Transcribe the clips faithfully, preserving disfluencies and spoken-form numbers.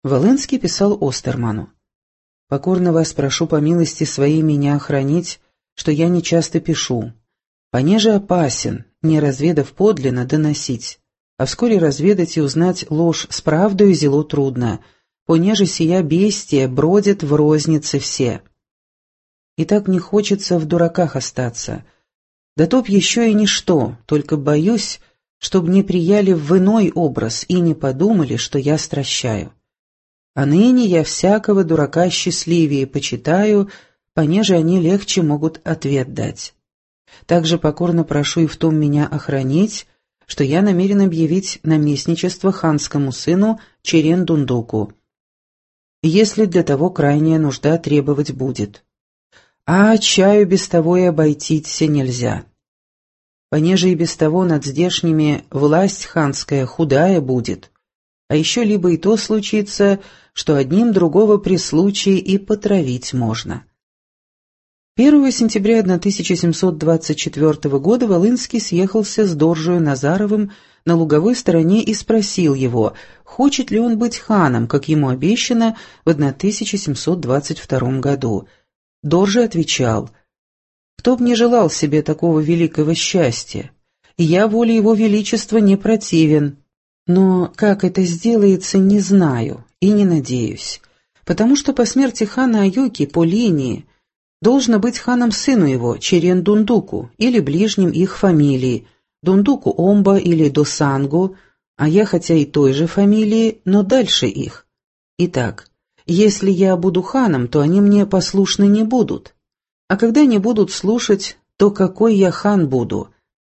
Волынский писал Остерману: «Покорно вас прошу по милости своей меня охранить, что я не часто пишу. Понеже опасен, не разведав подлинно, доносить, а вскоре разведать и узнать ложь с правдою зело трудно, понеже сия бестия бродят в рознице все. И так не хочется в дураках остаться. Да то б еще и ничто, только боюсь, чтоб не прияли в иной образ и не подумали, что я стращаю. А ныне я всякого дурака счастливее почитаю, понеже они легче могут ответ дать. Также покорно прошу и в том меня охранить, что я намерен объявить наместничество ханскому сыну Черен-Дундуку, если для того крайняя нужда требовать будет. А чаю без того и обойтиться нельзя. Понеже и без того над здешними власть ханская худая будет, а еще либо и то случится, что одним другого при случае и потравить можно». первого сентября тысяча семьсот двадцать четвёртого года Волынский съехался с Доржею Назаровым на луговой стороне и спросил его, хочет ли он быть ханом, как ему обещано в тысяча семьсот двадцать втором году. Доржа отвечал: «Кто б не желал себе такого великого счастья? Я воле его величества не противен, но как это сделается, не знаю и не надеюсь, потому что по смерти хана Аюки по линии должно быть ханом сыну его, Черен-Дундуку, или ближним их фамилии, Дундуку-Омба или Досангу, а я хотя и той же фамилии, но дальше их. Итак, если я буду ханом, то они мне послушны не будут, а когда не будут слушать, то какой я хан буду?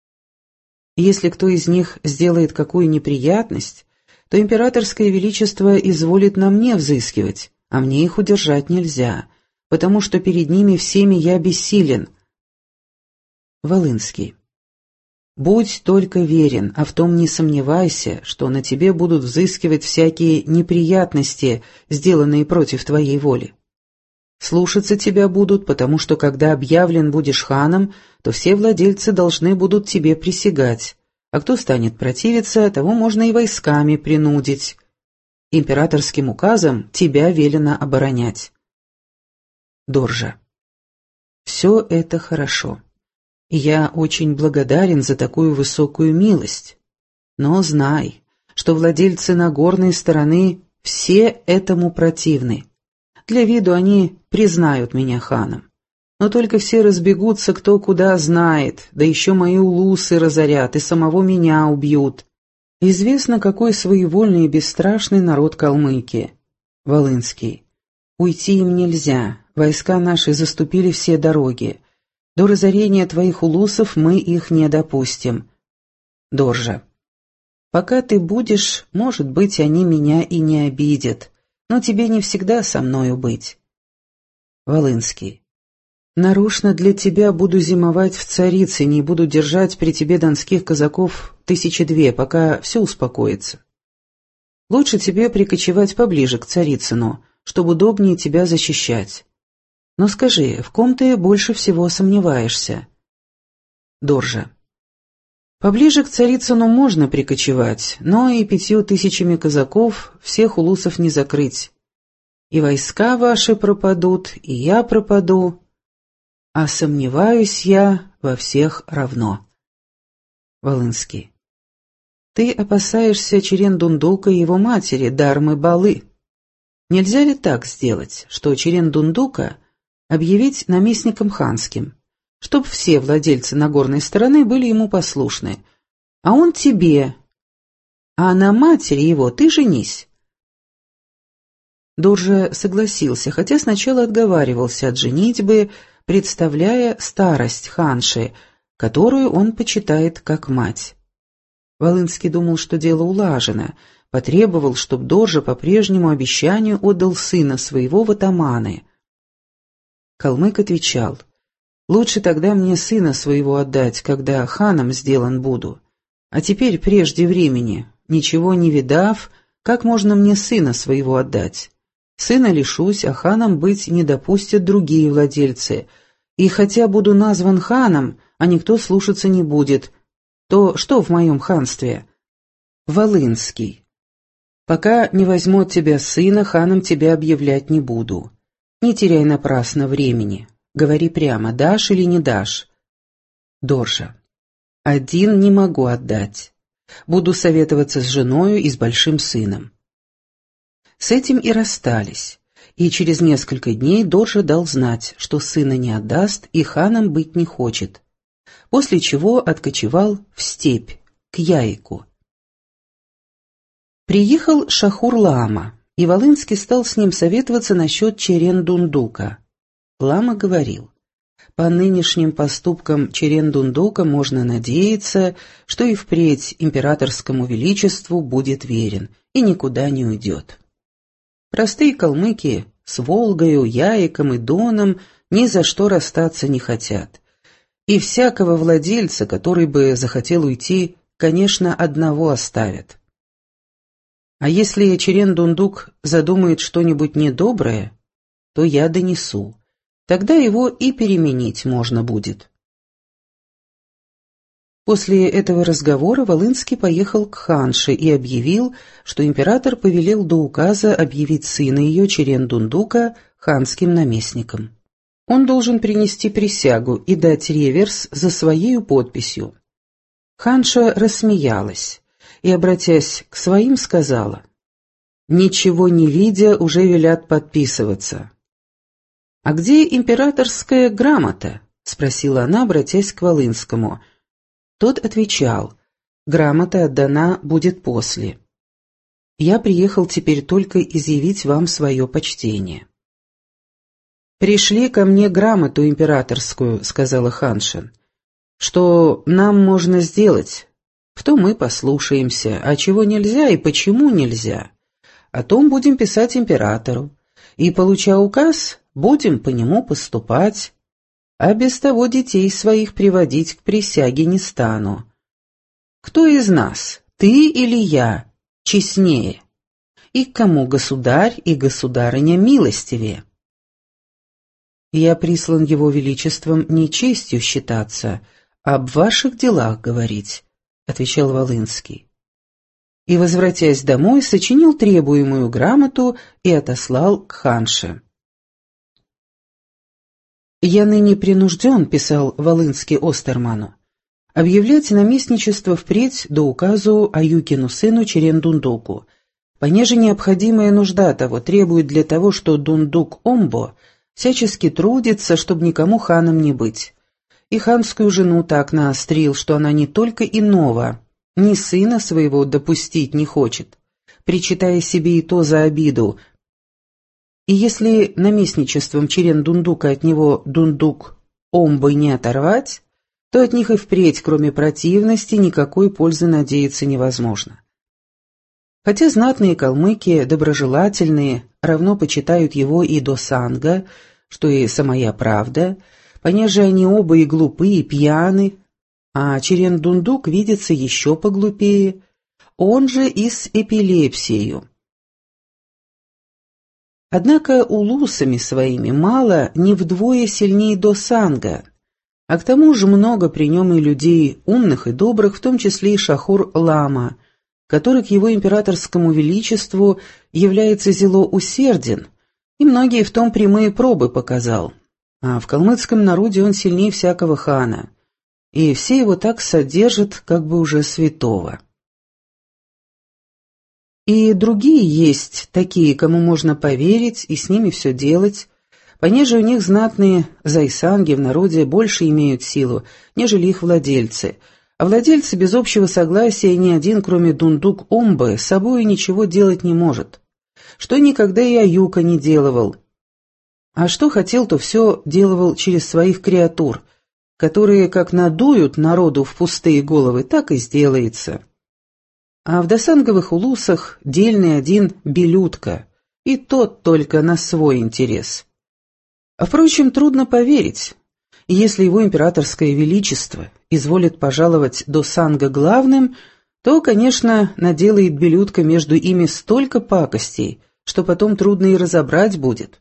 Если кто из них сделает какую неприятность, то императорское величество изволит на мне взыскивать, а мне их удержать нельзя, потому что перед ними всеми я бессилен». Волынский: «Будь только верен, а в том не сомневайся, что на тебе будут взыскивать всякие неприятности, сделанные против твоей воли. Слушаться тебя будут, потому что, когда объявлен будешь ханом, то все владельцы должны будут тебе присягать, а кто станет противиться, того можно и войсками принудить. Императорским указом тебя велено оборонять». Доржа: «Все это хорошо, и я очень благодарен за такую высокую милость, но знай, что владельцы Нагорной стороны все этому противны. Для виду они признают меня ханом, но только все разбегутся кто куда знает, да еще мои улусы разорят и самого меня убьют. Известно, какой своевольный и бесстрашный народ калмыки». Волынский: «Уйти им нельзя, войска наши заступили все дороги. До разорения твоих улусов мы их не допустим». Доржа: «Пока ты будешь, может быть, они меня и не обидят, но тебе не всегда со мною быть». Волынский: «Нарочно для тебя буду зимовать в Царицыне и буду держать при тебе донских казаков тысячи две, пока все успокоится. Лучше тебе прикочевать поближе к Царицыну, чтобы удобнее тебя защищать. Но скажи, в ком ты больше всего сомневаешься?» Доржа: «Поближе к Царицыну можно прикочевать, но и пятью тысячами казаков всех улусов не закрыть. И войска ваши пропадут, и я пропаду, а сомневаюсь я во всех равно». Волынский: «Ты опасаешься Черен-Дундука и его матери, Дармы-Балы. Нельзя ли так сделать, что Черен-Дундука объявить наместником ханским, чтоб все владельцы Нагорной стороны были ему послушны, а он тебе, а на матери его ты женись?» Доржа согласился, хотя сначала отговаривался от женитьбы, представляя старость ханши, которую он почитает как мать. Волынский думал, что дело улажено, потребовал, чтоб Доржа по прежнему обещанию отдал сына своего в атаманы. Калмык отвечал: «Лучше тогда мне сына своего отдать, когда ханом сделан буду. А теперь, прежде времени, ничего не видав, как можно мне сына своего отдать? Сына лишусь, а ханом быть не допустят другие владельцы, и хотя буду назван ханом, а никто слушаться не будет, то что в моем ханстве?» Волынский: Пока не возьму от тебя сына, ханом тебя объявлять не буду. Не теряй напрасно времени. Говори прямо, дашь или не дашь. Доржа. Один не могу отдать. Буду советоваться с женою и с большим сыном. С этим и расстались, и через несколько дней Доржа дал знать, что сына не отдаст и ханом быть не хочет, после чего откочевал в степь, к Яику. Приехал Шахур-Лаама, и Волынский стал с ним советоваться насчет Черен-Дундука. Лама говорил: по нынешним поступкам Черен-Дундука можно надеяться, что и впредь императорскому величеству будет верен и никуда не уйдет. Простые калмыки с Волгою, Яиком и Доном ни за что расстаться не хотят, и всякого владельца, который бы захотел уйти, конечно, одного оставят. А если Черен-Дундук задумает что-нибудь недоброе, то я донесу. Тогда его и переменить можно будет. После этого разговора Волынский поехал к ханше и объявил, что император повелел до указа объявить сына ее Черен-Дундука ханским наместником. Он должен принести присягу и дать реверс за своею подписью. Ханша рассмеялась и, обратясь к своим, сказала: «Ничего не видя, уже велят подписываться». «А где императорская грамота?» — спросила она, обратясь к Волынскому. Тот отвечал: «Грамота отдана будет после. Я приехал теперь только изъявить вам свое почтение». «Пришли ко мне грамоту императорскую», — сказала ханша. «Что нам можно сделать? В том мы послушаемся, а чего нельзя и почему нельзя. О том будем писать императору, и, получа указ, будем по нему поступать, а без того детей своих приводить к присяге не стану. Кто из нас, ты или я, честнее? И к кому государь и государыня милостивее?» «Я прислан его величеством не честью считаться, а об ваших делах говорить», — отвечал Волынский. И, возвратясь домой, сочинил требуемую грамоту и отослал к ханше. «Я ныне принужден», — писал Волынский Остерману, «объявлять наместничество впредь до указу Аюкину сыну Черен-Дундуку, понеже необходимая нужда того требует для того, что Дундук-Омбо всячески трудится, чтобы никому ханом не быть. И ханскую жену так наострил, что она не только иного, ни сына своего допустить не хочет, причитая себе и то за обиду. И если наместничеством Черен-Дундука от него Дундук-Омбой не оторвать, то от них и впредь, кроме противности, никакой пользы надеяться невозможно. Хотя знатные калмыки, доброжелательные, равно почитают его и Досанга, что и самая правда, понеже они оба и глупы, и пьяны, а Черен-Дундук видится еще поглупее, он же и с эпилепсией. Однако улусами своими мало не вдвое сильнее Досанга, а к тому же много при нем и людей умных и добрых, в том числе и Шахур-Лаама, который к его императорскому величеству является зело усерден, и многие в том прямые пробы показал. А в калмыцком народе он сильнее всякого хана, и все его так содержат, как бы уже святого. И другие есть такие, кому можно поверить и с ними все делать, понеже у них знатные зайсанги в народе больше имеют силу, нежели их владельцы, а владельцы без общего согласия ни один, кроме Дундук-Омбы, с собою ничего делать не может, что никогда и Аюка не делывал. А что хотел, то все делывал через своих креатур, которые как надуют народу в пустые головы, так и сделается. А в досанговых улусах дельный один Белютка, и тот только на свой интерес. А впрочем, трудно поверить, если его императорское величество изволит пожаловать Досанга главным, то, конечно, наделает Белютка между ими столько пакостей, что потом трудно и разобрать будет.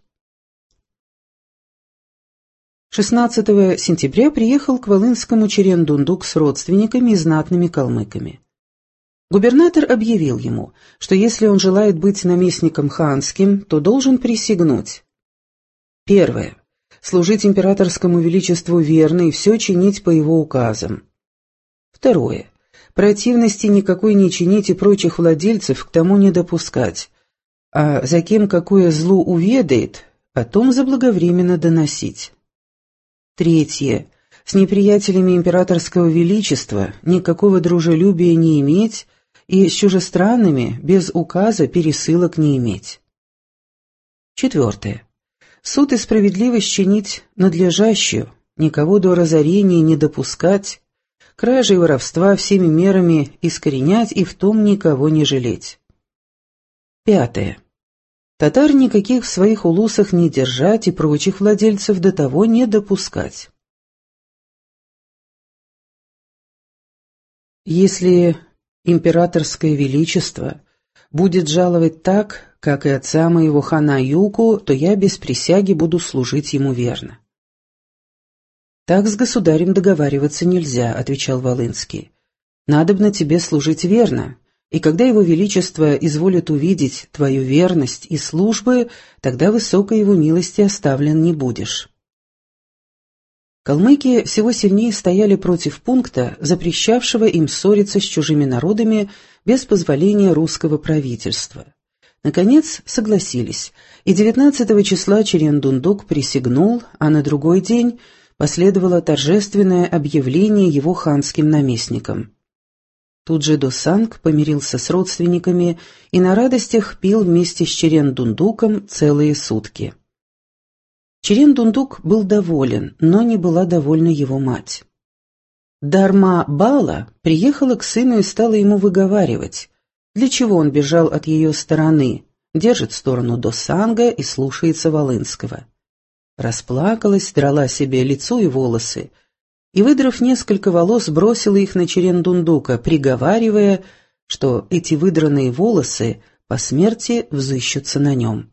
шестнадцатого сентября приехал к Волынскому Черен-Дундук с родственниками и знатными калмыками. Губернатор объявил ему, что если он желает быть наместником ханским, то должен присягнуть. Первое. Служить императорскому величеству верно и все чинить по его указам. Второе. Противности никакой не чинить и прочих владельцев к тому не допускать, а за кем какое зло уведает, о том заблаговременно доносить. Третье. С неприятелями императорского величества никакого дружелюбия не иметь и с чужестранными без указа пересылок не иметь. Четвертое. Суд и справедливость чинить надлежащую, никого до разорения не допускать, кражи и воровства всеми мерами искоренять и в том никого не жалеть. Пятое. Татар никаких в своих улусах не держать и прочих владельцев до того не допускать. Если императорское величество будет жаловать так, как и отца моего хана Юку, то я без присяги буду служить ему верно. «Так с государем договариваться нельзя», — отвечал Волынский. «Надобно тебе служить верно, и когда его величество изволит увидеть твою верность и службы, тогда высокой его милости оставлен не будешь». Калмыки всего сильнее стояли против пункта, запрещавшего им ссориться с чужими народами без позволения русского правительства. Наконец согласились, и девятнадцатого числа Черен-Дундук присягнул, а на другой день последовало торжественное объявление его ханским наместником. Тут же Досанг помирился с родственниками и на радостях пил вместе с Черен-Дундуком целые сутки. Черен-Дундук был доволен, но не была довольна его мать. Дарма-Бала приехала к сыну и стала ему выговаривать, для чего он бежал от ее стороны, держит сторону Досанга и слушается Волынского. Расплакалась, драла себе лицо и волосы, и, выдрав несколько волос, бросила их на Черен-Дундука, приговаривая, что эти выдранные волосы по смерти взыщутся на нем.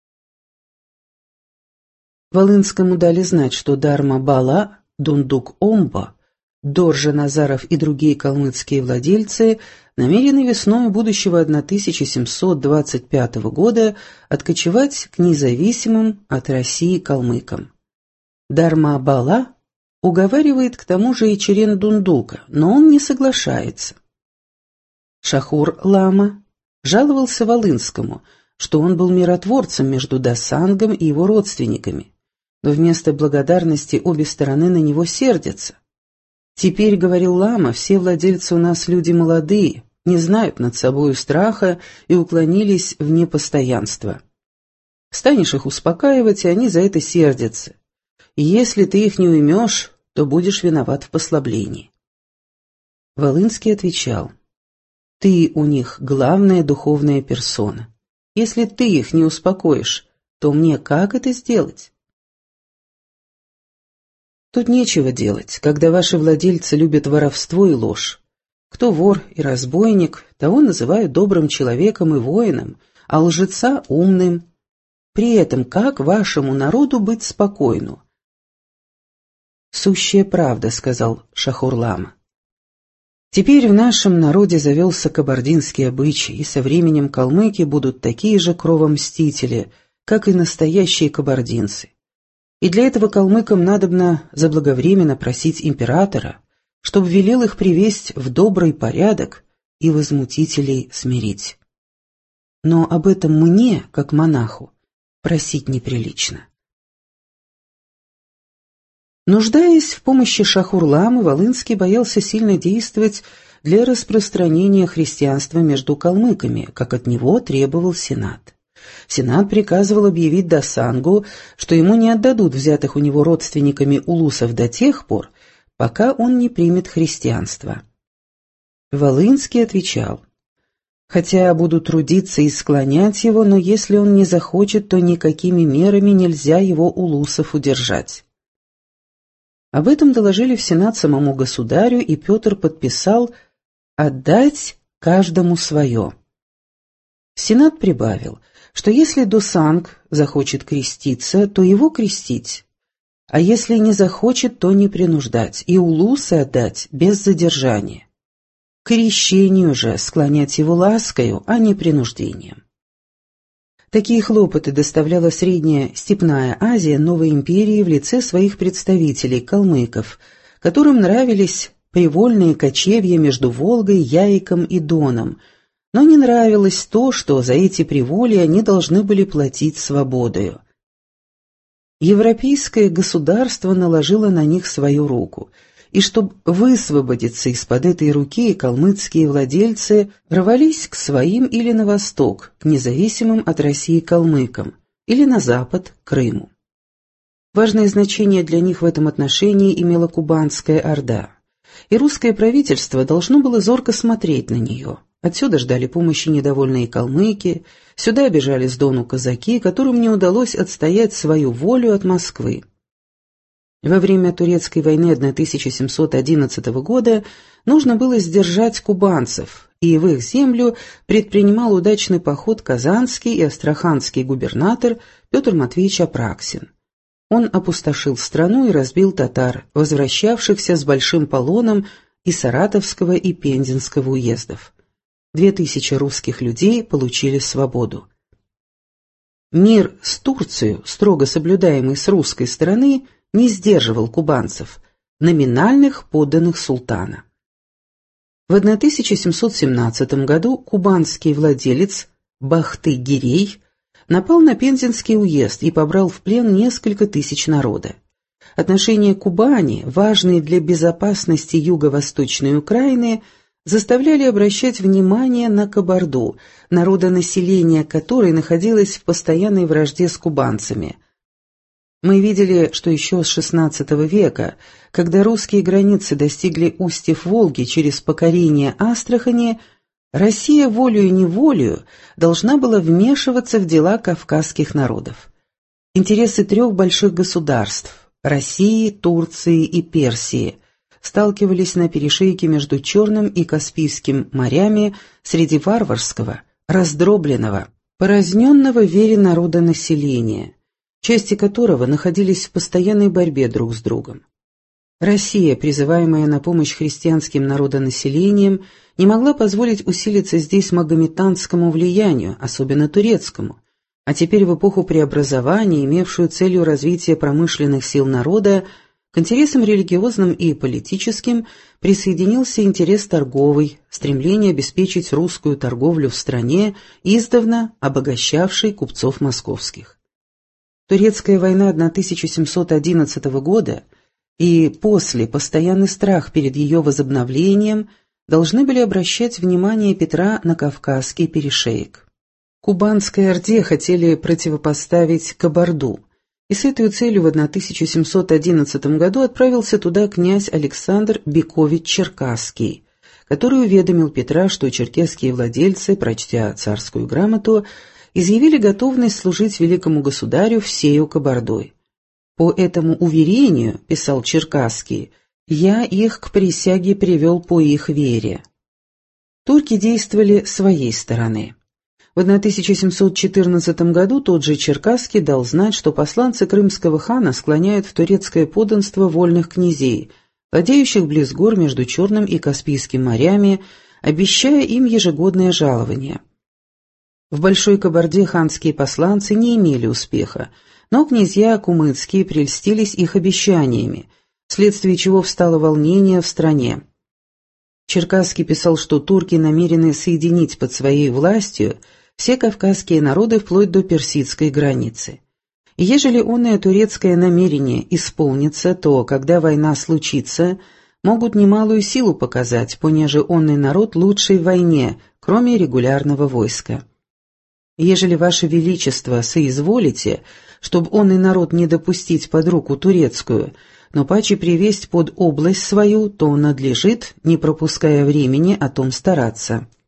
Волынскому дали знать, что Дарма-Бала, Дундук-Омба, Доржа-Назаров и другие калмыцкие владельцы намерены весной будущего тысяча семьсот двадцать пятого года откочевать к независимым от России калмыкам. Дарма-Бала уговаривает к тому же и Черен-Дундука, но он не соглашается. Шахур-Лама жаловался Волынскому, что он был миротворцем между Досангом и его родственниками, но вместо благодарности обе стороны на него сердятся. «Теперь, — говорил Лама, — все владельцы у нас люди молодые, не знают над собою страха и уклонились в непостоянство. Станешь их успокаивать, и они за это сердятся. И если ты их не уймешь, то будешь виноват в послаблении». Волынский отвечал: «Ты у них главная духовная персона. Если ты их не успокоишь, то мне как это сделать?» Тут нечего делать, когда ваши владельцы любят воровство и ложь. Кто вор и разбойник, того называют добрым человеком и воином, а лжеца — умным. При этом как вашему народу быть спокойну? «Сущая правда», — сказал Шахур-Лама. «Теперь в нашем народе завелся кабардинский обычай, и со временем калмыки будут такие же кровомстители, как и настоящие кабардинцы. И для этого калмыкам надобно заблаговременно просить императора, чтоб велел их привесть в добрый порядок и возмутителей смирить. Но об этом мне, как монаху, просить неприлично». Нуждаясь в помощи Шахур-Ламы, Волынский боялся сильно действовать для распространения христианства между калмыками, как от него требовал Сенат. Сенат приказывал объявить Досангу, что ему не отдадут взятых у него родственниками улусов до тех пор, пока он не примет христианство. Волынский отвечал: «Хотя буду трудиться и склонять его, но если он не захочет, то никакими мерами нельзя его улусов удержать». Об этом доложили в Сенат самому государю, и Петр подписал «отдать каждому свое». Сенат прибавил, что если Досанг захочет креститься, то его крестить, а если не захочет, то не принуждать, и улусы отдать без задержания. к крещению же склонять его ласкою, а не принуждением. Такие хлопоты доставляла Средняя Степная Азия новой империи в лице своих представителей, калмыков, которым нравились привольные кочевья между Волгой, Яиком и Доном, но не нравилось то, что за эти приволья они должны были платить свободою. Европейское государство наложило на них свою руку, и чтобы высвободиться из-под этой руки, калмыцкие владельцы рвались к своим или на восток, к независимым от России калмыкам, или на запад, к Крыму. Важное значение для них в этом отношении имела Кубанская Орда, и русское правительство должно было зорко смотреть на нее. Отсюда ждали помощи недовольные калмыки, сюда бежали с Дону казаки, которым не удалось отстоять свою волю от Москвы. Во время Турецкой войны тысяча семьсот одиннадцатого года нужно было сдержать кубанцев, и в их землю предпринимал удачный поход казанский и астраханский губернатор Петр Матвеевич Апраксин. Он опустошил страну и разбил татар, возвращавшихся с большим полоном из Саратовского и Пензенского уездов. Две тысячи русских людей получили свободу. Мир с Турцией, строго соблюдаемый с русской стороны, не сдерживал кубанцев, номинальных подданных султана. В тысяча семьсот семнадцатом году кубанский владелец Бахты-Гирей напал на Пензенский уезд и побрал в плен несколько тысяч народа. Отношения Кубани, важные для безопасности юго-восточной Украины, заставляли обращать внимание на Кабарду, народонаселение которой находилось в постоянной вражде с кубанцами. Мы видели, что еще с шестнадцатого века, когда русские границы достигли устьев Волги через покорение Астрахани, Россия волею-неволею должна была вмешиваться в дела кавказских народов. Интересы трех больших государств – России, Турции и Персии – сталкивались на перешейке между Черным и Каспийским морями среди варварского, раздробленного, поразненного вере народонаселения, части которого находились в постоянной борьбе друг с другом. Россия, призываемая на помощь христианским народонаселениям, не могла позволить усилиться здесь магометанскому влиянию, особенно турецкому, а теперь в эпоху преобразования, имевшую целью развития промышленных сил народа, к интересам религиозным и политическим присоединился интерес торговый, стремление обеспечить русскую торговлю в стране, издавна обогащавшей купцов московских. Турецкая война тысяча семьсот одиннадцатого года и после постоянный страх перед ее возобновлением должны были обращать внимание Петра на Кавказский перешеек. Кубанской Орде хотели противопоставить Кабарду, и с этой целью в тысяча семьсот одиннадцатом году отправился туда князь Александр Бекович Черкасский, который уведомил Петра, что черкесские владельцы, прочтя царскую грамоту, изъявили готовность служить великому государю всею Кабардой. «По этому уверению, — писал Черкасский, — я их к присяге привел по их вере». Турки действовали с своей стороны. В тысяча семьсот четырнадцатом году тот же Черкасский дал знать, что посланцы крымского хана склоняют в турецкое подданство вольных князей, владеющих близ гор между Черным и Каспийским морями, обещая им ежегодное жалование. В Большой Кабарде ханские посланцы не имели успеха, но князья кумыцкие прельстились их обещаниями, вследствие чего встало волнение в стране. Черкасский писал, что турки намерены соединить под своей властью все кавказские народы вплоть до персидской границы. И ежели оное турецкое намерение исполнится, то, когда война случится, могут немалую силу показать, понеже онный народ лучший в войне, кроме регулярного войска. Ежели ваше величество соизволите, чтоб онный народ не допустить под руку турецкую, но паче привесть под область свою, то надлежит, не пропуская времени, о том стараться.